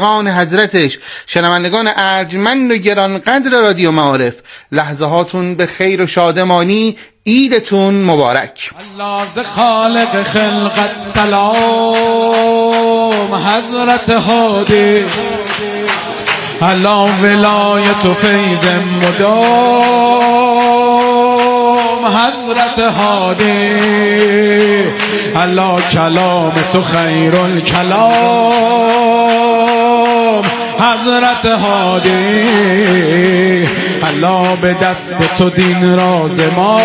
عاشقان حضرتش، شنوندگان ارجمند و گرانقدر رادیو معارف، لحظه هاتون به خیر و شادمانی، عیدتون مبارک. الله ز خالق خلقت سلام، حضرت هادی الله ولایت و فیض مدام، حضرت هادی الله کلام تو خیر الکلام، حضرت هادی الله به دست تو دین راز ما،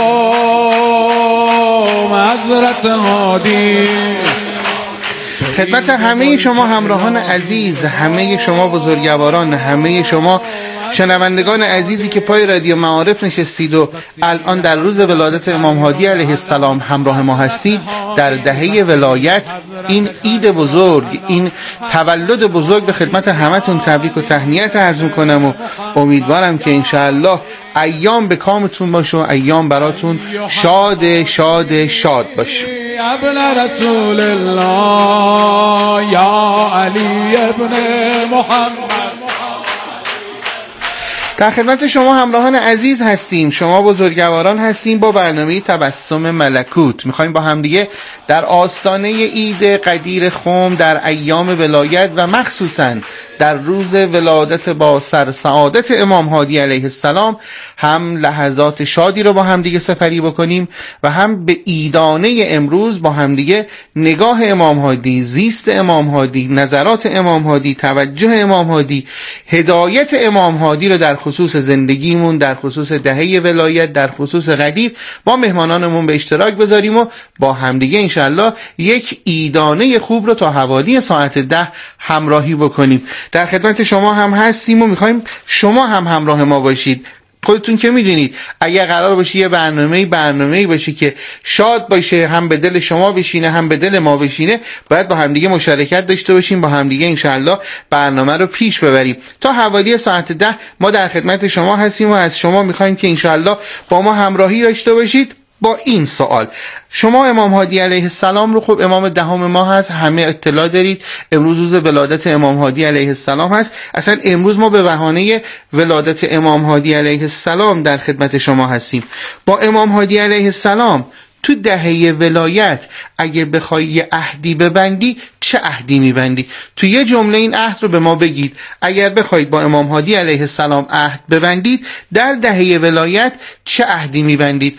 حضرت هادی. خدمت همه شما همراهان عزیز، همه شما بزرگواران، همه شما شنوندگان عزیزی که پای رادیو معارف نشستید و الان در روز ولادت امام هادی علیه السلام همراه ما هستید، در دهه ولایت، این عید بزرگ، این تولد بزرگ، به خدمت همتون تبریک و تهنیت عرض میکنم و امیدوارم که انشاءالله ایام به کامتون باشه و ایام براتون شاد شاد شاد باشه. ابن رسول الله یا علی ابن محمد. در خدمت شما همراهان عزیز هستیم، شما بزرگواران هستیم با برنامه تبسم ملکوت. میخوایم با همدیگه در آستانه عید قدیر خم در ایام ولایت و مخصوصاً در روز ولادت با سر سعادت امام هادی علیه السلام هم لحظات شادی رو با همدیگه سپری بکنیم و هم به عیدانه امروز با همدیگه نگاه امام هادی، زیست امام هادی، نظرات امام هادی، توجه امام هادی، هدایت امام هادی رو در خصوص زندگیمون، در خصوص دهه ولایت، در خصوص قدیر با مهمانانمون به اشتراک بذاریم و با همدیگه انشالله یک عیدانه خوب رو تا حوالی ساعت 10 همراهی بکنیم. در خدمت شما هم هستیم و میخوایم شما هم همراه ما باشید. خودتون که میدونید اگر قرار باشه یه برنامه‌ای باشه که شاد باشه، هم به دل شما بشینه هم به دل ما بشینه، باید با همدیگه مشارکت داشته باشیم، با همدیگه انشاءالله برنامه رو پیش ببریم. تا حوالی ساعت 10 ما در خدمت شما هستیم و از شما میخوایم که انشاءالله با ما همراهی داشته باشید با این سوال. شما امام هادی علیه السلام رو، خب امام دهم ما هست، همه اطلاع دارید، امروز روز ولادت امام هادی علیه السلام هست. اصلا امروز ما به بهانه ولادت امام هادی علیه السلام در خدمت شما هستیم. با امام هادی علیه السلام تو دهه ولایت اگه بخوای یه عهدی ببندی، چه عهدی میبندی؟ تو یه جمله این عهد رو به ما بگید. اگر بخواید با امام هادی علیه السلام عهد ببندید در دهه ولایت چه عهدی میبندید؟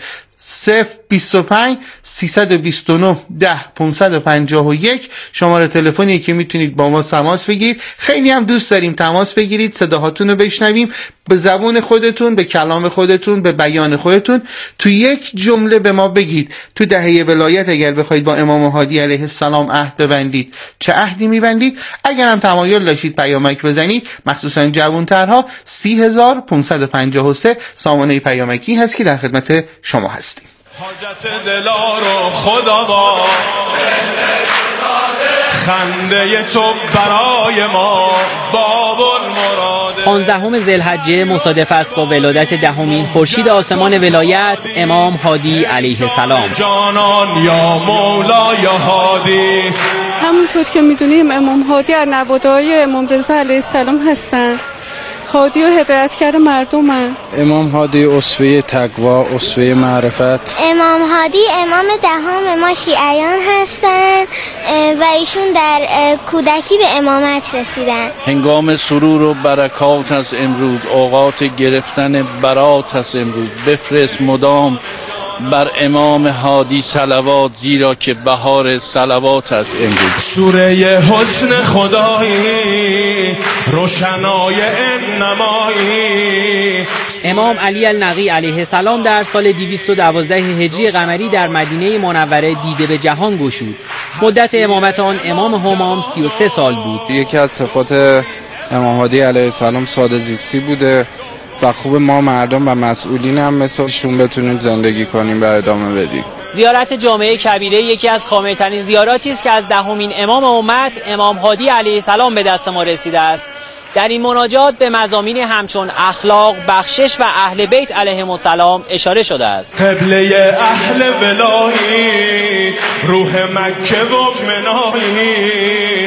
025 329 10 551 شماره تلفنی که میتونید با ما تماس بگیرید. خیلی هم دوست داریم تماس بگیرید، صداهاتون رو بشنویم، به زبون خودتون، به کلام خودتون، به بیان خودتون تو یک جمله به ما بگید تو دهه ولایت اگر بخواید با امام هادی علیه السلام عهد ببندید چه عهدی میبندید؟ اگر هم تمایل داشتید پیامک بزنید، مخصوصا جوانترها، 30553 سامانه پیامکی هست که در خدمت شما هستیم. حاجت دلا رو خدا با خنده تو برای ما باب المراد. 15 ذوالحجه مصادف است با ولادت دهمین خورشید آسمان ولایت امام هادی علیه السلام. جانان یا مولا یا هادی. همونطور که میدونیم امام هادی از نواده‌های امام رضا علیه السلام هستن، هادی و هدایتگر مردمن. امام هادی اسوه تقوا، اسوه معرفت. امام هادی امام دهم ما شیعیان هستن و ایشون در کودکی به امامت رسیدن. هنگام سرور و برکات از امروز، اوقات گرفتن برات از امروز، بفرست مدام بر امام هادی صلوات، زیرا که بهار صلوات از امروز. سوره حسن خدایی روشنای نمایی. امام علی النقی علیه السلام در سال 212 هجری قمری در مدینه منوره دیده به جهان گشود. مدت امامت آن امام همام 33 سال بود. یکی از صفات امام هادی علیه السلام ساده زیستی بوده و خوب ما مردم و مسئولین هم مثلشون بتونیم زندگی کنیم و ادامه بدیم. زیارت جامعه کبیره یکی از کاملترین زیاراتی است که از دهمین امام امت امام هادی علیه السلام به دست ما رسیده است. در این مناجات به مضامین همچون اخلاق، بخشش و اهل بیت علیهم السلام اشاره شده است. قبله اهل ولایی، روح مکه و منایی،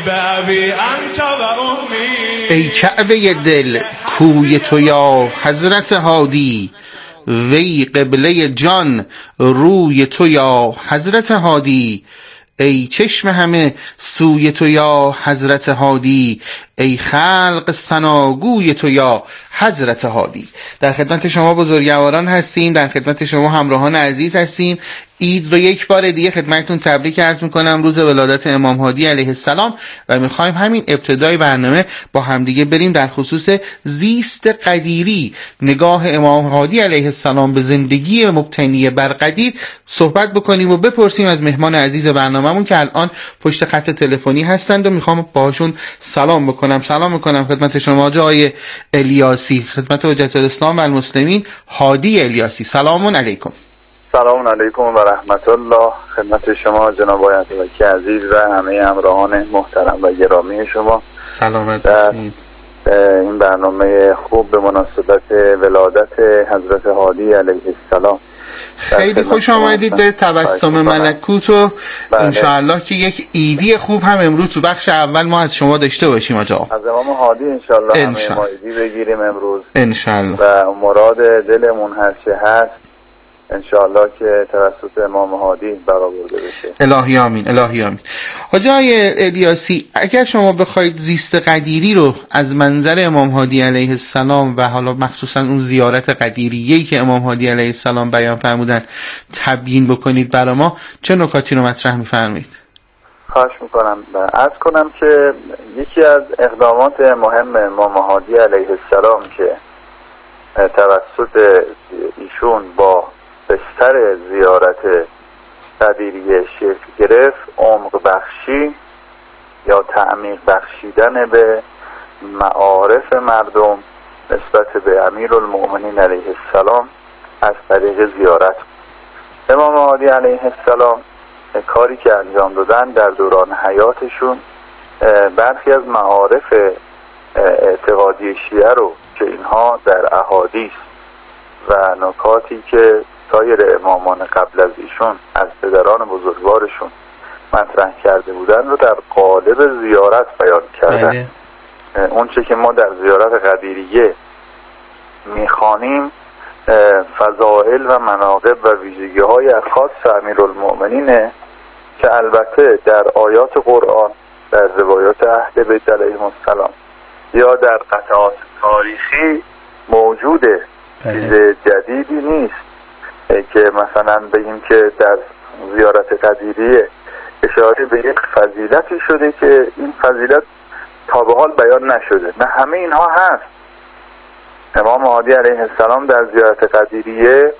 بأبي أنت وأمي. ای کعبه دل کوی تو یا حضرت هادی، وی قبله جان روی تو یا حضرت هادی. ای چشم همه سوی تو یا حضرت هادی، ای خلق ثناگوی تو یا حضرت هادی. در خدمت شما بزرگواران هستیم، در خدمت شما همراهان عزیز هستیم. عید رو یک بار دیگه خدمتتون تبریک عرض میکنم، روز ولادت امام هادی علیه السلام، و میخوایم همین ابتدای برنامه با همدیگه بریم در خصوص زیست قدیری، نگاه امام هادی علیه السلام به زندگی مبتنی بر قدیر صحبت بکنیم و بپرسیم از مهمان عزیز برنامه‌مون که الان پشت خط تلفنی هستند و میخوام باهاشون سلام بکنم. سلام میکنم خدمت شما جای الیاسی، خدمت حجت الاسلام و المسلمین هادی الیاسی. سلام علیکم. سلام علیکم و رحمت الله خدمت شما جناب آیت وکی عزیز و همه همراهان محترم و گرامی شما. سلامت باشید. این برنامه خوب به مناسبت ولادت حضرت هادی علیه السلام خیلی خوش آمدید به تبسم ملکوت و انشاءالله که یک عیدی خوب هم امروز تو بخش اول ما از شما داشته باشیم آقا. از امام هادی انشاءالله همه ما عیدی بگیریم امروز انشاءالله و مراد دلمون هر چه هست انشاءالله که توسط امام هادی برآورده بشه. الهی آمین، الهی آمین. حاجی الیاسی، اگر شما بخواید زیست قدیری رو از منظر امام هادی علیه السلام و حالا مخصوصا اون زیارت قدیریه‌ای که امام هادی علیه السلام بیان فرمودن تبیین بکنید برای ما، چه نکاتی رو مطرح می‌فرمایید؟ خواهش می‌کنم. عرض کنم که یکی از اقدامات مهم امام هادی علیه السلام که توسط ایشون با بستر زیارت قدیریه شکل گرفت، عمق بخشی یا تعمیق بخشیدن به معارف مردم نسبت به امیرالمؤمنین علیه السلام از طریق زیارت. امام هادی علیه السلام کاری که انجام دادن در دوران حیاتشون برخی از معارف اعتقادی شیعه رو که اینها در احادیث و نکاتی که سایر امامان قبل از ایشون از پدران بزرگوارشون مطرح کرده بودن رو در قالب زیارت بیان کردن. اون چه که ما در زیارت قدیریه میخوانیم فضائل و مناقب و ویژگی های خاص امیرالمؤمنینه که البته در آیات قرآن، در روایات اهل بیت علیهم السلام یا در قطعات تاریخی موجوده. چیز جدیدی نیست که مثلا بگیم که در زیارت قدیریه اشاره به یک فضیلتی شده که این فضیلت تا به حال بیان نشده. نه، همه اینها هست. امام هادی علیه السلام در زیارت قدیریه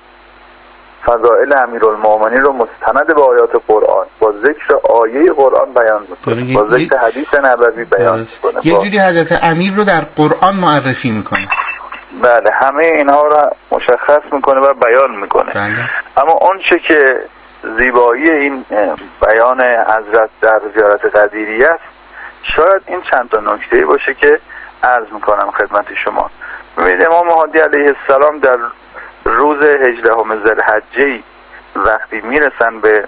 فضائل امیرالمؤمنین رو مستند به آیات قرآن با ذکر آیه قرآن بیان میکنه، با ذکر حدیث نبوی بیان میکنه، یه جوری حضرت امیر رو در قرآن معرفی میکنه. بله، همه اینها رو مشخص میکنه و بیان میکنه. اما اون چه که زیبایی این بیان حضرت در زیارت قدیریه است، شاید این چند تا نکته باشه که عرض میکنم خدمت شما. ببینید امام هادی علیه السلام در روز 18 ذوالحجه وقتی میرسن به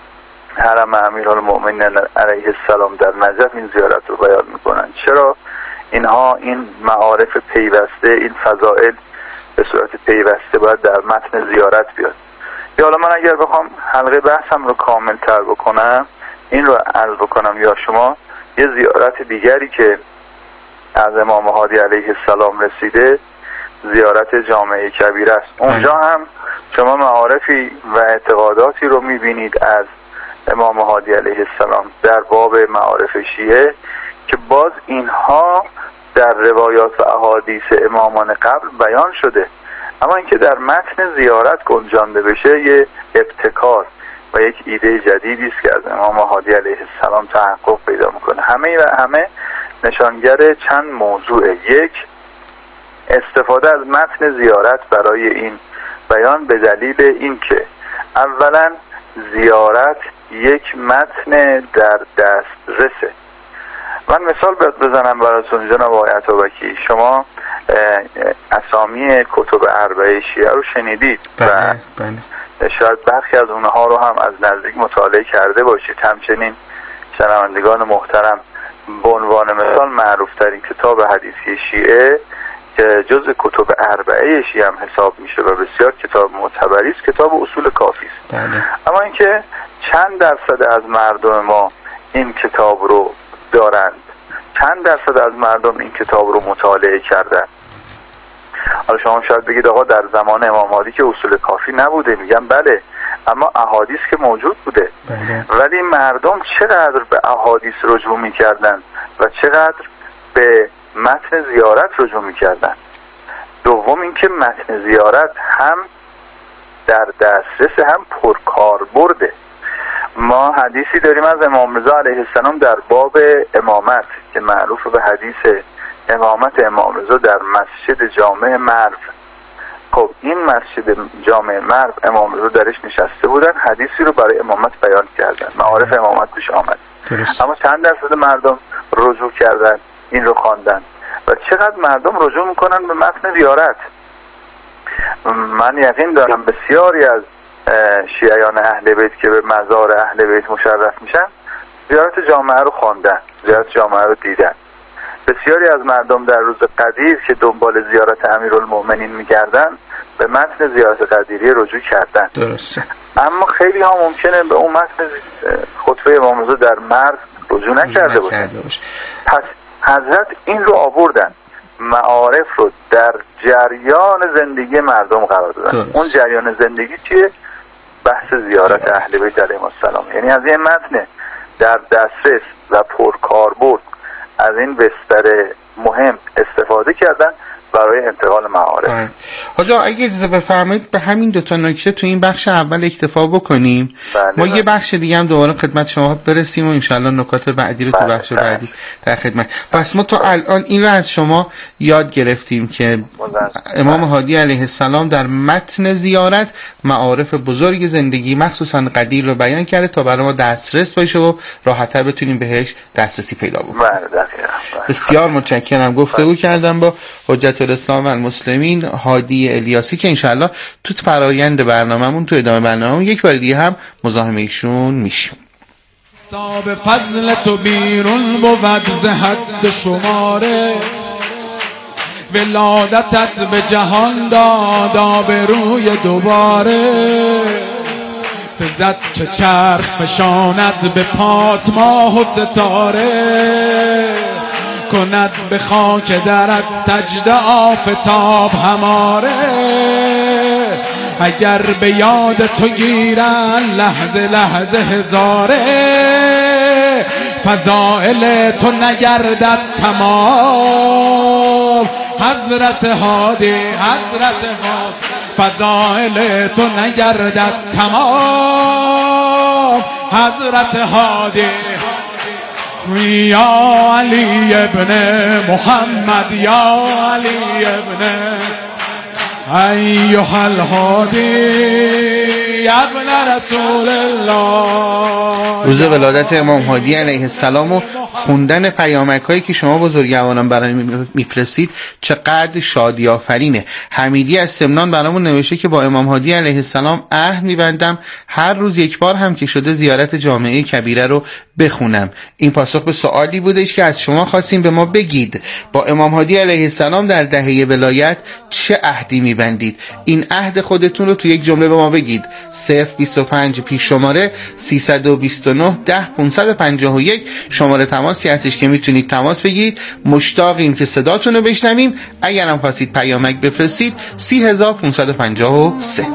حرم امیرالمؤمنین علیه السلام در نجف این زیارت رو بیان میکنن. چرا اینها این معارف پیوسته، این فضائل به صورت پیوسته باید در متن زیارت بیاد؟ یا حالا من اگر بخوام حلقه بحثم رو کامل تر بکنم، این رو عرض بکنم یا شما یه زیارت دیگری که از امام هادی علیه السلام رسیده زیارت جامعه کبیر است. اونجا هم شما معارفی و اعتقاداتی رو میبینید از امام هادی علیه السلام در باب معارف شیعه که باز اینها در روایات و احادیث امامان قبل بیان شده، اما اینکه در متن زیارت گنجانده بشه یه ابتکار و یک ایده جدیدی است که از امام هادی علیه السلام تحقق پیدا میکنه. همه نشانگر چند موضوع. یک، استفاده از متن زیارت برای این بیان به دلیل اینکه اولا زیارت یک متن در دسترسه. من مثال بزنم براتون جناب آیت وکی. شما اسامی کتب اربعه شیعه رو شنیدید و شاید برخی از اونها رو هم از نزدیک مطالعه کرده باشید. همچنین شنوندگان محترم به عنوان مثال معروف ترین کتاب حدیثی شیعه که جز کتب اربعه شیعه هم حساب میشه و بسیار کتاب معتبری است، کتاب اصول کافی است. اما اینکه چند درصد از مردم ما این کتاب رو دارند، چند درصد از مردم این کتاب رو مطالعه کردن. حالا شما شاید بگید آقا در زمان امام هادی که اصول کافی نبوده. میگم بله، اما احادیث که موجود بوده. ولی مردم چقدر به احادیث رجوع میکردن و چقدر به متن زیارت رجوع میکردن. دوم اینکه متن زیارت هم در دسترس هم پرکاربرده. ما حدیثی داریم از امام رضا علیه السلام در باب امامت که معروف به حدیث امامت امام رضا در مسجد جامع مرو. خب این مسجد جامع مرو امام رضا درش نشسته بودن، حدیثی رو برای امامت بیان کردن، معارف امامت پیش آمد. اما چند درصد مردم رجوع کردن، این رو خواندن و چقدر مردم رجوع میکنن به متن زیارت. من یقین دارم بسیاری از شیعیان اهل بیت که به مزار اهل بیت مشرف میشن زیارت جامعه رو خواندن، زیارت جامعه رو دیدن. بسیاری از مردم در روز قدیر که دنبال زیارت امیرالمومنین میگردن به متن زیارت قدیری رجوع کردن. درسته. اما خیلی ها ممکنه به اون متن خطبه امام رضا در مرو رجوع نکرده باشن. پس حضرت این رو آوردن، معارف رو در جریان زندگی مردم قرار دادن. اون جریان زندگی چیه؟ بحث زیارت اهل بیت علیهم السلام. یعنی از این متن در دسترس و پرکاربرد از این بستر مهم استفاده کردن برای انتقال معارف. حاجی اگه اجازه بفرمایید به همین دو تا نکته تو این بخش اول اکتفا بکنیم. ما یه بخش دیگه هم دوباره خدمت شما برسیم و انشالله نکات بعدی رو تو بخش بعدی در خدمت. پس ما تا الان این رو از شما یاد گرفتیم که امام هادی علیه السلام در متن زیارت معارف بزرگ زندگی مخصوصا قدیر رو بیان کرده تا برای ما دسترس باشه و راحت‌تر بتونیم بهش دسترسی پیدا بکنیم. بسیار متشکرم. گفتگو کردم با حجت الاسلام و المسلمین هادی الیاسی که انشالله تو فرایند برنامه‌مون تو ادامه برنامه‌مون یک بار دیگه هم مزاحم ایشون میشیم. حساب فضل تو بیرون بود ز حد شماره، ولادتت به جهان داد آبروی دوباره، سزد که چرخ فشاند به پات ماه و ستاره، کند به خاک درت سجده آفتاب هماره، اگر به یاد تو گیرن لحظه لحظه هزاره، فضائل تو نگردد تمام حضرت هادی، حضرت هادی، فضائل تو نگردد تمام حضرت هادی، یا علی ابن محمد، یا علی ابن ایها الهادی ابن رسول الله. روز ولادت امام هادی علیه السلام و خوندن پیامک هایی که شما بزرگواران برای میفرستید چقدر شادی آفرینه. حمیدی از سمنان برامون نوشته که با امام هادی علیه السلام عهد میبندم هر روز یک بار هم که شده زیارت جامعه کبیره رو بخونم. این پاسخ به سوالی بودش که از شما خواستیم به ما بگید با امام هادی علیه السلام در دهه ولایت چه عهدی میبندید. این عهد خودتون رو تو یک جمله به ما بگید. 025 پیش شماره 329 10 551 شماره تماسی هستش که میتونید تماس بگیرید. مشتاقیم که صداتون رو بشنویم. اگر هم خواستید پیامک بفرستید 30553.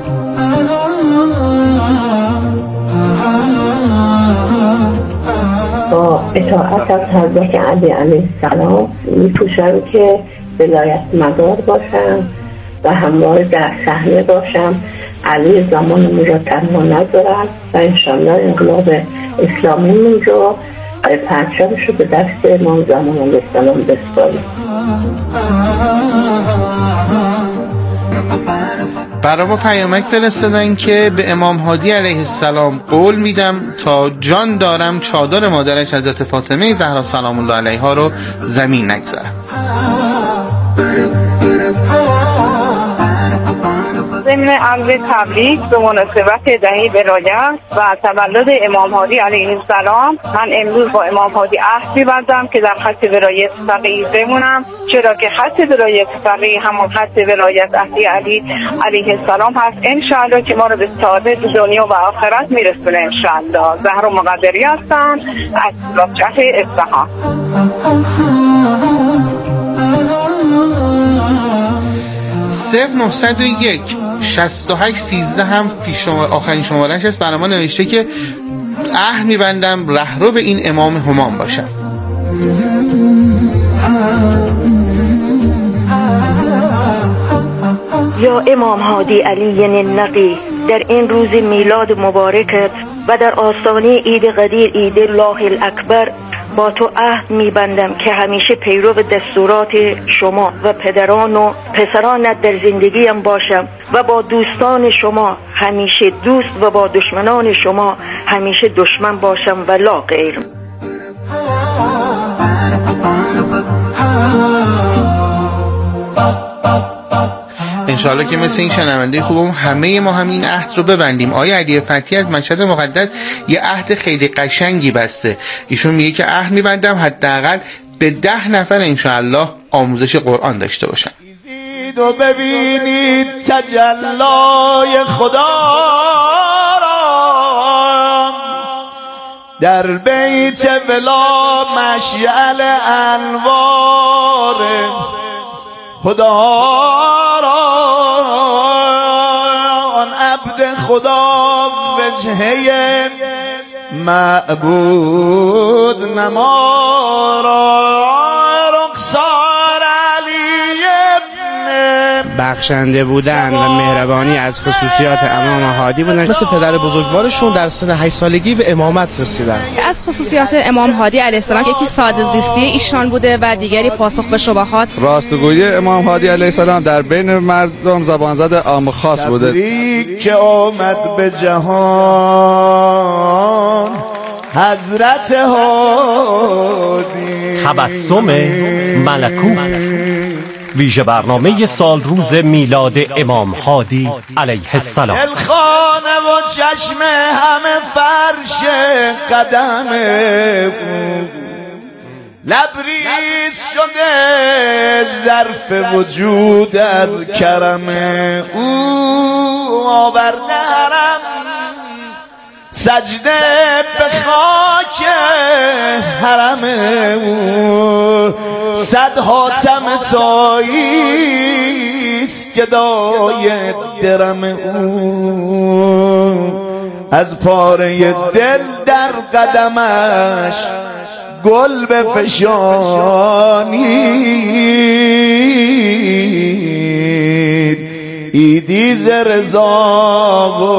با اطاعت از حضرت علی علیه السلام می‌کوشم که ولایت مدار باشم و همواره در صحنه باشم، علی زمانمون رو تنها نذارم و انشالله انقلاب اسلامیمون رو پرچمش رو به دست امام زمان علیه السلام بسپاریم. برای ما پیامک فرستادن که به امام هادی علیه السلام قول میدم تا جان دارم چادر مادرش حضرت فاطمه زهرا سلام الله علیها رو زمین نگذارم. ضمن امر تبریک به مناسبت دهه ولایت و تولد امام هادی علیه السلام، من امروز با امام هادی عهد می‌بندم که در خط ولایت فقیه بمونم، چرا که خط ولایت فقیه همون خط ولایت علی علیه السلام هست. انشاءالله که ما رو به سعادت دنیا و آخرت میرسونه انشاءالله. زهرا مقدری هستم از بلوچه اصفهان. 0901 68 13 هم آخرین شماره‌اش است. برای ما نوشته که عهد می‌بندم رهرو به این امام همام باشم. یا امام هادی علی النقی، در این روز میلاد مبارکت و در آستانه عید قدیر، عید الله الاکبر، با تو عهد میبندم که همیشه پیرو دستورات شما و پدران و پسرانت در زندگیم باشم و با دوستان شما همیشه دوست و با دشمنان شما همیشه دشمن باشم و لا غیر. انشاءالله که مثل این شنونده خوبم همه ما همین عهد رو ببندیم. آقای علی فتحی از مشهد مقدس یه عهد خیلی قشنگی بسته. ایشون میگه که عهد میبندم حداقل به 10 نفر انشاءالله آموزش قرآن داشته باشم. و ببینید تجلای خدا را در بیت ولا، مشعل انوار خدا را، آن عبد خدا وجهه معبود نما را، رخسار علی ابن بخشنده بودن و مهربانی از خصوصیات امام هادی بودن. مثل پدر بزرگوارشون در سن 8 سالگی به امامت رسیدن. از خصوصیات امام هادی علیه السلام یکی ساده زیستی ایشان بوده و دیگری پاسخ به شبهات. راستگویی امام هادی علیه السلام در بین مردم زبان زد عام خاص بوده. تبریک که آمد به جهان حضرت هادی. تبسم ملکوت، ویژه برنامه سال روز میلاد امام هادی علیه السلام. دلخانه و چشم همه فرش قدم لبریز شده ظرف وجود از کرم او، آورده حرم سجده به خاک حرم او، صد حاتم تاییست گدای درم او، از پاره دل در قدمش گل بفشانید، ایدی ز رضا و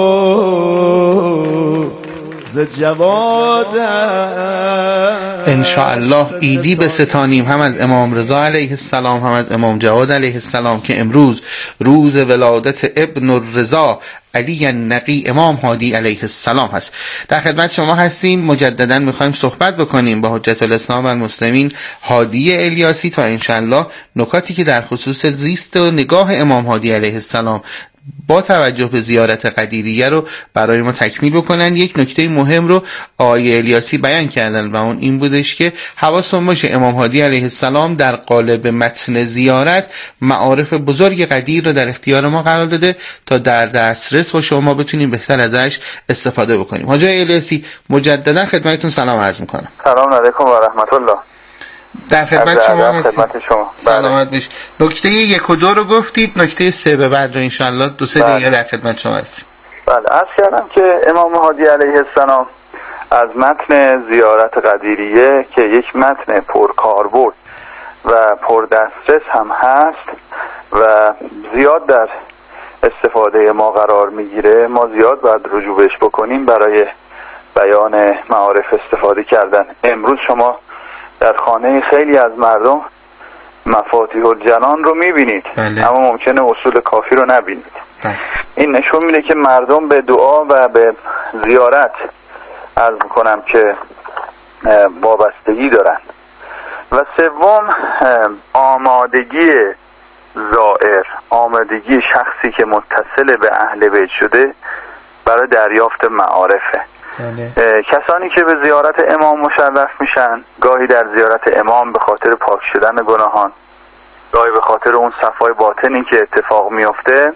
ز جواد انشاءالله ایدی به ستانیم، هم از امام رضا علیه السلام هم از امام جواد علیه السلام که امروز روز ولادت ابن الرضا علی النقی امام هادی علیه السلام هست. در خدمت شما هستیم. مجددا میخوایم صحبت بکنیم با حجت الاسلام و المسلمین هادی الیاسی تا انشاءالله نکاتی که در خصوص زیست و نگاه امام هادی علیه السلام با توجه به زیارت قدیریه رو برای ما تکمیل بکنن. یک نکته مهم رو آقای الیاسی بیان کردن و اون این بودش که حواستون باشه امام هادی علیه السلام در قالب متن زیارت معارف بزرگ قدیر رو در اختیار ما قرار داده تا در دسترس باشه و ما بتونیم بهتر ازش استفاده بکنیم. حاج الیاسی مجددا خدمتتون سلام عرض میکنم. سلام علیکم و رحمت الله. در خدمت شما هستیم. سلامت بش. نکته 1 و 2 رو گفتید، نکته 3 به بعد رو انشاءالله 2-3 دقیقه در خدمت شما هستیم. بله، عرض کردم که امام هادی علیه السلام از متن زیارت قدیریه که یک متن پرکاربرد و پردسترس هم هست و زیاد در استفاده ما قرار میگیره، ما زیاد باید رجوع بهش بکنیم برای بیان معارف استفاده کردن. امروز شما در خانه خیلی از مردم مفاتیح الجنان رو میبینید، اما ممکنه اصول کافی رو نبینید. این نشون میده که مردم به دعا و به زیارت عرض میکنم که وابستگی دارن. و سوم آمادگی زائر آمادگی شخصی که متصل به اهل بیت شده برای دریافت معارفه. کسانی که به زیارت امام مشرف میشن، گاهی در زیارت امام به خاطر پاک شدن گناهان، گاهی به خاطر اون صفای باطنی که اتفاق میفته،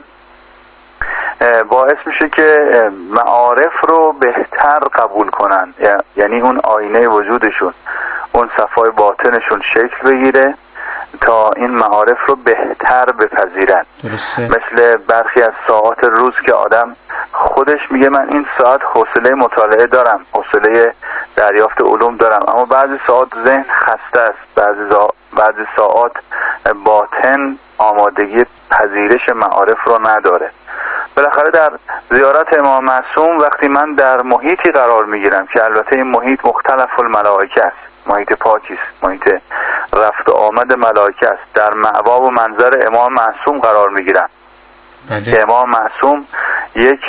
باعث میشه که معارف رو بهتر قبول کنن، یعنی اون آینه وجودشون، اون صفای باطنشون شکل بگیره تا این معارف رو بهتر بپذیرن. مثل برخی از ساعات روز که آدم خودش میگه من این ساعت حوصله مطالعه دارم، حوصله دریافت علوم دارم، اما بعضی ساعات ذهن خسته است، بعضی ساعات باطن آمادگی پذیرش معارف رو نداره. بالاخره در زیارت امام معصوم وقتی من در محیطی قرار میگیرم که البته این محیط مختلف الملائکه است، محیط پاکی است، محیط رفت و آمد ملائکه است، در مأوا و منظر امام معصوم قرار میگیرم که امام معصوم یک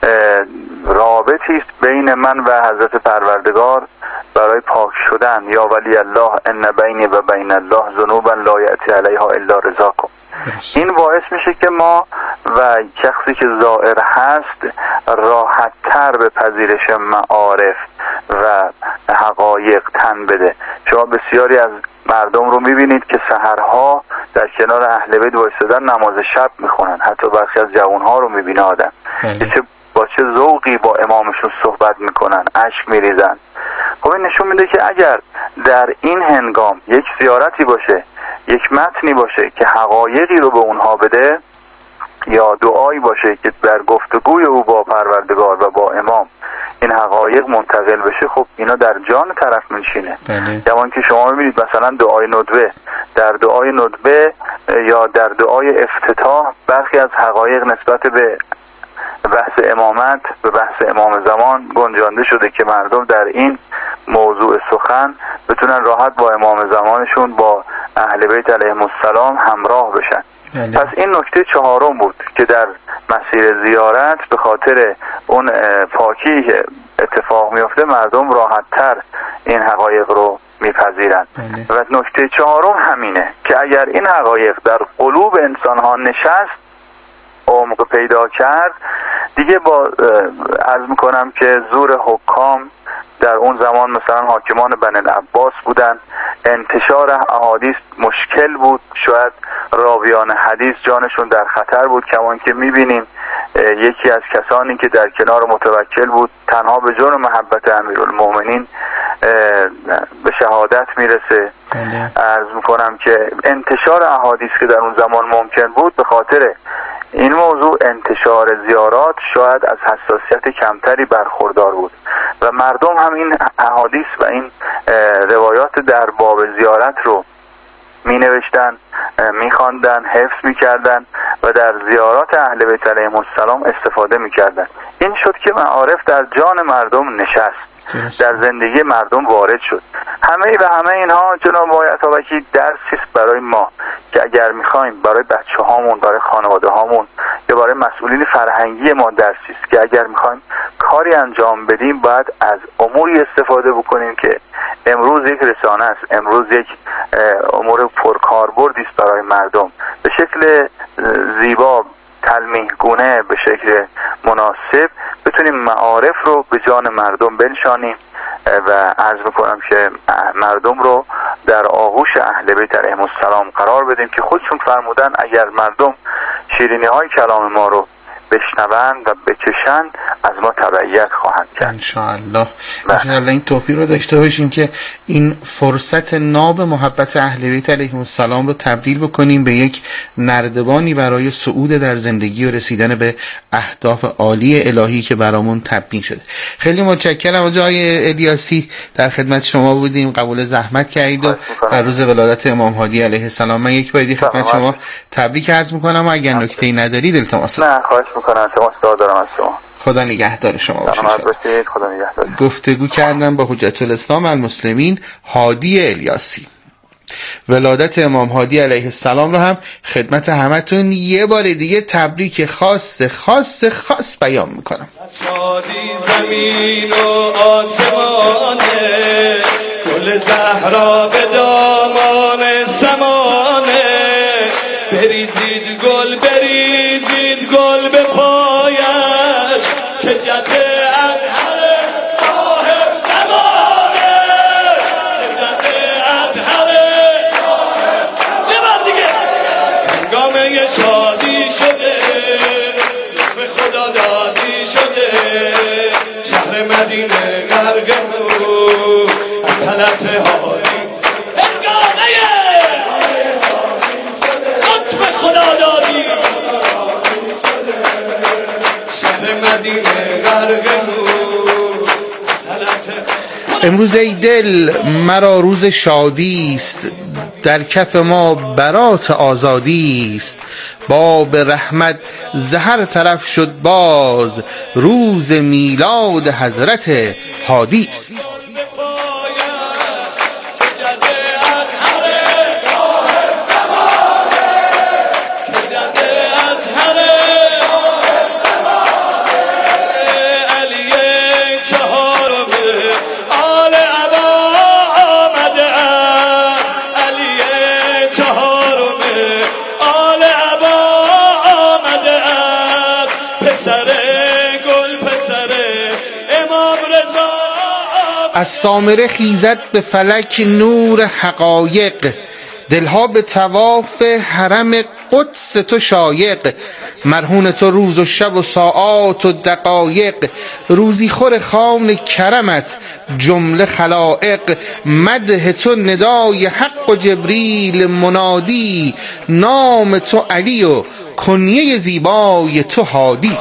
رابطی است بین من و حضرت پروردگار برای پاک شدن. یا ولی الله ان بینی و بین الله ذنوبا لا یأتی علیها الا رضاکم. این باعث میشه که ما و شخصی که زائر هست راحت تر به پذیرش معارف و حقایق تن بده. شما بسیاری از مردم رو میبینید که سحرها در کنار اهل بیت وایسادن نماز شب میخونن، حتی برخی از جوانها رو میبینه آدم که با چه ذوقی با امامشون صحبت میکنن، اشک میریزن. خب این نشون میده که اگر در این هنگام یک زیارتی باشه، یک متنی باشه که حقایقی رو به اونها بده، یا دعایی باشه که در گفتگوی او با پروردگار و با امام این حقایق منتقل بشه، خب اینا در جان طرف میشینه. جوان که شما میبینید مثلا دعای ندبه، در دعای ندبه یا در دعای افتتاح برخی از حقایق نسبت به بحث امامت، به بحث امام زمان گنجانده شده که مردم در این موضوع سخن بتونن راحت با امام زمانشون، با اهل بیت علیهم السلام همراه بشن. پس این نکته چهارم بود که در مسیر زیارت به خاطر اون پاکی که اتفاق میفته مردم راحت تر این حقایق رو میپذیرن. و نکته چهارم همینه که اگر این حقایق در قلوب انسان ها نشست، عمق پیدا کرد، دیگه با عرض میکنم که زور حکام در اون زمان مثلا حاکمان بنی العباس بودن، انتشار احادیث مشکل بود، شاید راویان حدیث جانشون در خطر بود. کمان که میبینیم یکی از کسانی که در کنار متوکل بود تنها به جرم محبت امیرالمومنین به شهادت میرسه. عرض میکنم که انتشار احادیث که در اون زمان ممکن بود به خاطر این موضوع انتشار زیارات شاید از حساسیت کمتری برخوردار بود و مردم هم این احادیث و این روایات در باب زیارت رو می نوشتن، می خواندن، حفظ می کردن و در زیارات اهل بیت علیهم السلام استفاده می کردن. این شد که معارف در جان مردم نشست، در زندگی مردم وارد شد. همه اینها جناب آقای عطابکی درسی است برای ما که اگر میخوایم برای بچه هامون، برای خانواده هامون یا برای مسئولین فرهنگی ما درسی است که اگر میخوایم کاری انجام بدیم باید از اموری استفاده بکنیم که امروز یک رسانه است، امروز یک امور پرکاربردی است برای مردم، به شکل زیبا، تلمیح گونه، به شکل مناسب بتونیم معارف رو به جان مردم بنشانیم و عرض میکنم که مردم رو در آغوش اهل بیت علیهم السلام قرار بدیم که خودشون فرمودن اگر مردم شیرینی های کلام ما رو بشنوند و بچشن از ما تبعیت خواهند کرد. انشاءالله این توفیق رو داشته باشیم که این فرصت ناب محبت اهل بیت علیهم السلام رو تبدیل بکنیم به یک نردبانی برای صعود در زندگی و رسیدن به اهداف عالی الهی که برامون تبیین شده. خیلی متشکرم آقای الیاسی، در خدمت شما بودیم، قبول زحمت کردید و در روز ولادت امام هادی علیه السلام من یک بار دیگه خدمت شما تبریک عرض میکنم و اگر نکته‌ای ندارید التماس خواهش میکنم، التماس دارم از شما. خدا نگهدار شما باشه. خدا نگهدار. گفتگو کردم با حجت الاسلام المسلمین هادی الیاسی. ولادت امام هادی علیه السلام رو هم خدمت همتون یه بار دیگه تبریک خاص بیان میکنم. شادی زمین و آسمانه، گل زهرا به دامان زمانه، به بریزید گل به پایش که جده اطهر صاحب زمانه، که جده اطهر یه بار دیگه هنگامه شادی شده، به خدا دادی شده، شهر مدینه غرق نور عطلت هادی، هنگامه لطف خدا دادی، شهر مدینه غرق نور عطلت. امروز ای دل مرا روز شادی است، در کف ما برات آزادی است. باب رحمت زهر طرف شد باز، روز میلاد حضرت هادی است. از سامره خیزد به فلک نور حقایق، دلها به طواف حرم قدس تو شایق. مرهون تو روز و شب و ساعات و دقایق، روزی خور خوان کرمت جمله خلائق. مدح تو ندای حق و جبریل منادی، نام تو علی و کنیه زیبای تو هادی.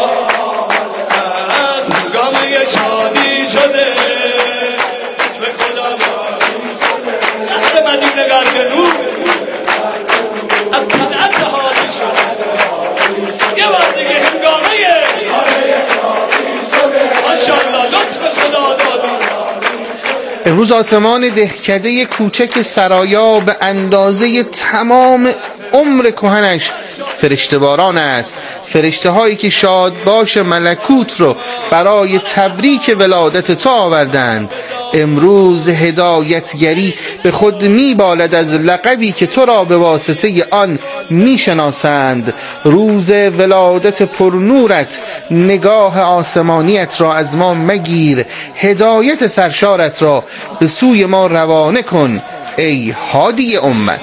امروز آسمان دهکده کوچک سرایا به اندازه تمام عمر کهنش فرشته باران است. فرشته هایی که شادباش ملکوت رو برای تبریک ولادت تو آوردند. امروز هدایتگری به خود میبالد از لقبی که تو را به واسطه آن میشناسند. روز ولادت پرنورت نگاه آسمانیت را از ما مگیر، هدایت سرشارت را به سوی ما روانه کن ای هادی امت.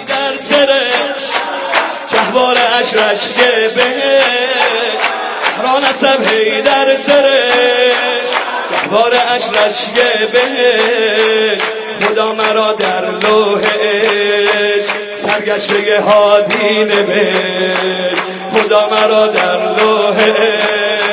جهوار اشرش به ران سبهی در سرش، جهوار اشرش به خدا مرا در لوحش، سرگشته هادی نوشت خدا مرا در لوحش.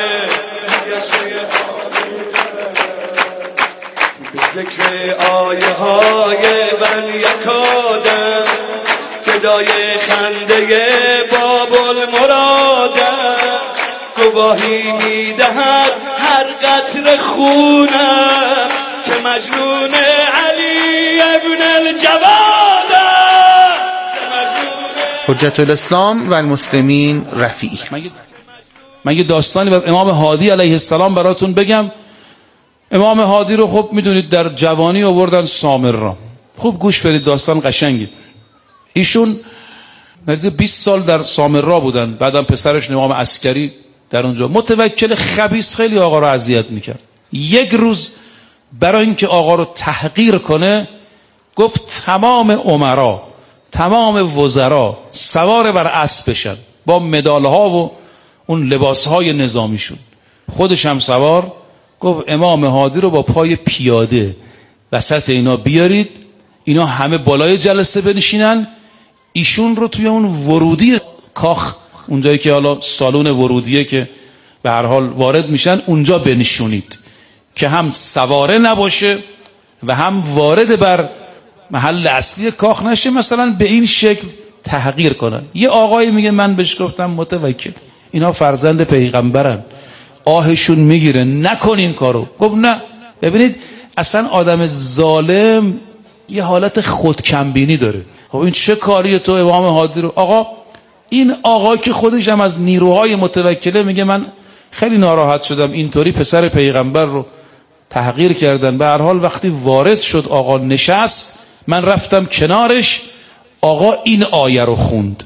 به ذکر آیه های من یکادم، فدای خنده باب المرادم، گواهی میدهد هر قطره خونم که مجنون علی ابن الجوادم. حجت الاسلام و المسلمین رفیعی. من یه داستانی از امام هادی علیه السلام براتون بگم. امام هادی رو خب میدونید در جوانی آوردن سامرا. خوب گوش بدید، داستان قشنگی. ایشون 20 سال در سامرا بودن، بعدم پسرش امام عسکری در اونجا. متوکل خبیث خیلی آقا رو اذیت میکرد. یک روز برای اینکه آقا رو تحقیر کنه گفت تمام امرا، تمام وزرا سوار بر اسب بشن با مدالها و اون لباسهای نظامیشون، خودش هم سوار. گفت امام هادی رو با پای پیاده وسط اینا بیارید، اینا همه بالای جلسه بنشینن، ایشون رو توی اون ورودی کاخ، اونجایی که حالا سالن ورودیه که به هر حال وارد میشن، اونجا بنشونید که هم سواره نباشه و هم وارد بر محل اصلی کاخ نشه، مثلا به این شکل تحقیر کنن. یه آقایی میگه من بهش گفتم متوکل اینا فرزند پیغمبرن، آهشون میگیره، نکن این کارو. گفت نه. ببینید اصلا آدم ظالم یه حالت خودکمبینی داره. خب این چه کاریه تو امام هادی رو؟ آقا این آقا که خودش هم از نیروهای متوکله میگه من خیلی ناراحت شدم اینطوری پسر پیغمبر رو تحقیر کردن. به هر حال وقتی وارد شد آقا نشست، من رفتم کنارش، آقا این آیه رو خوند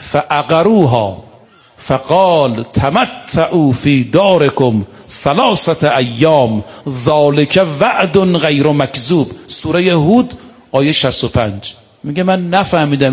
فعقروها فقال تمتعوا فی دارکم 3 ایام ذالک وعد غیر مکذوب. سوره هود آیه 65. میگه من نفهمیدم